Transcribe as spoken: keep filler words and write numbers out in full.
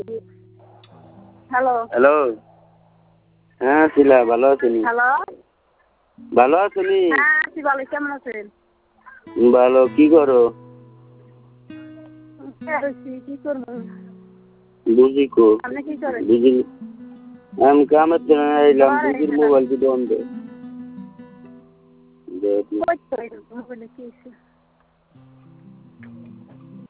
Hello hello হ্যাঁ শিলা ভালো আছেন? হ্যালো ভালো আছেন? হ্যাঁ আছি ভালো, কেমন আছেন? ভালো। কি করো? কি করবো? বুঝি কো আপনি কি করেন? বুঝি আমি কামের জন্য এলাম। বুঝির মোবাইল দিতে অন্ধ। কই তো মোবাইলে কি হয়েছে?